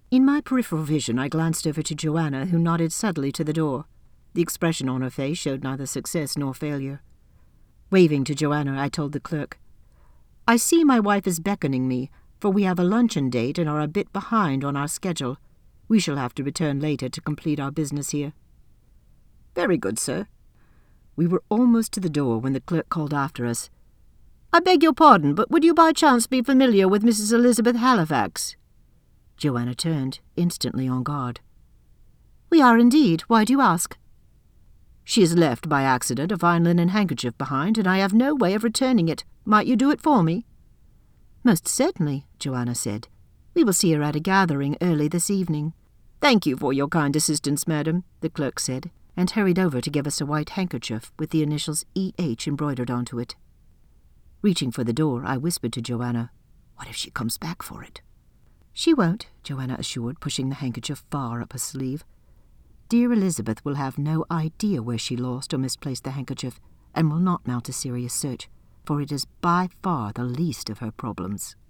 In my peripheral vision, I glanced over to Joanna, who nodded subtly to the door. The expression on her face showed neither success nor failure. Waving to Joanna, I told the clerk, "I see my wife is beckoning me, for we have a luncheon date and are a bit behind on our schedule. We shall have to return later to complete our business here." "Very good, sir." We were almost to the door when the clerk called after us, "I beg your pardon, but would you by chance be familiar with Mrs. Elizabeth Halifax?" Joanna turned, instantly on guard. "We are indeed. Why do you ask?" "She has left by accident a fine linen handkerchief behind, and I have no way of returning it. Might you do it for me?" "Most certainly," Joanna said. "We will see her at a gathering early this evening." "Thank you for your kind assistance, madam," the clerk said, and hurried over to give us a white handkerchief with the initials E.H. embroidered onto it. Reaching for the door, I whispered to Joanna, "What if she comes back for it?" "She won't," Joanna assured, pushing the handkerchief far up her sleeve. "Dear Elizabeth will have no idea where she lost or misplaced the handkerchief, and will not mount a serious search, for it is by far the least of her problems."